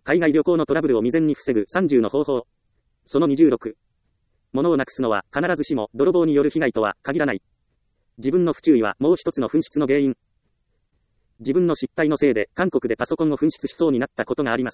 海外旅行のトラブルを未然に防ぐ30の方法。その26。物をなくすのは必ずしも泥棒による被害とは限らない。自分の不注意はもう一つの紛失の原因。自分の失態のせいで韓国でパソコンを紛失しそうになったことがあります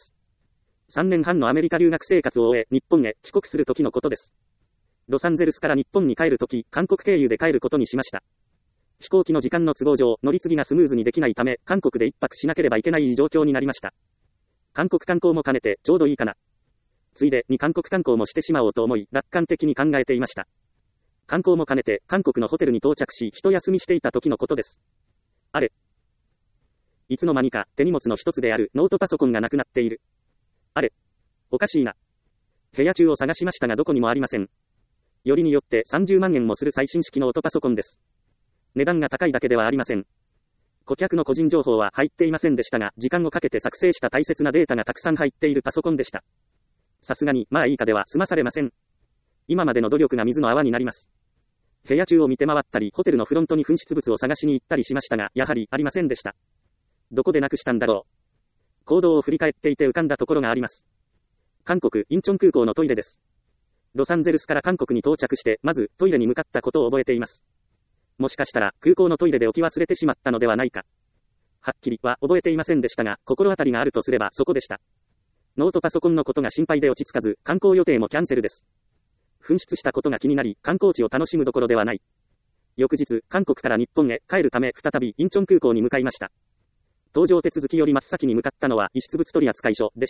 。3年半のアメリカ留学生活を終え、日本へ帰国する時のことです。ロサンゼルスから日本に帰るとき、韓国経由で帰ることにしました。飛行機の時間の都合上、乗り継ぎがスムーズにできないため、韓国で一泊しなければいけない状況になりました。韓国観光も兼ねてちょうどいいかな。ついでに韓国観光もしてしまおうと思い、楽観的に考えていました。観光も兼ねて韓国のホテルに到着し、一休みしていた時のことです。あれ。いつの間にか手荷物の一つであるノートパソコンがなくなっている。あれ。おかしいな。部屋中を探しましたがどこにもありません。よりによって30万円もする最新式ノートパソコンです。値段が高いだけではありません。顧客の個人情報は入っていませんでしたが、時間をかけて作成した大切なデータがたくさん入っているパソコンでした。さすがに、まあいいかでは済まされません。今までの努力が水の泡になります。部屋中を見て回ったり、ホテルのフロントに紛失物を探しに行ったりしましたが、やはりありませんでした。どこでなくしたんだろう。行動を振り返っていて浮かんだところがあります。韓国、インチョン空港のトイレです。ロサンゼルスから韓国に到着して、まずトイレに向かったことを覚えています。もしかしたら空港のトイレで置き忘れてしまったのではないか。はっきりは覚えていませんでしたが、心当たりがあるとすればそこでした。ノートパソコンのことが心配で落ち着かず、観光予定もキャンセルです。紛失したことが気になり、観光地を楽しむどころではない。翌日、韓国から日本へ帰るため再びインチョン空港に向かいました。搭乗手続きより真っ先に向かったのは遺失物取扱所でした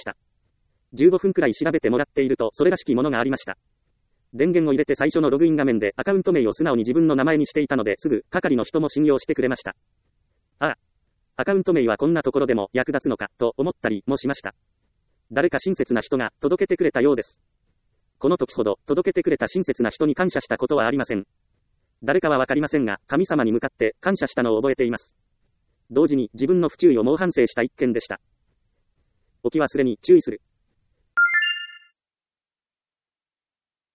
。15分くらい調べてもらっているとそれらしきものがありました。電源を入れて最初のログイン画面でアカウント名を素直に自分の名前にしていたのですぐ係の人も信用してくれました。ああ、アカウント名はこんなところでも役立つのかと思ったりもしました。誰か親切な人が届けてくれたようです。この時ほど届けてくれた親切な人に感謝したことはありません。誰かはわかりませんが、神様に向かって感謝したのを覚えています。同時に自分の不注意を猛反省した一件でした。置き忘れに注意する。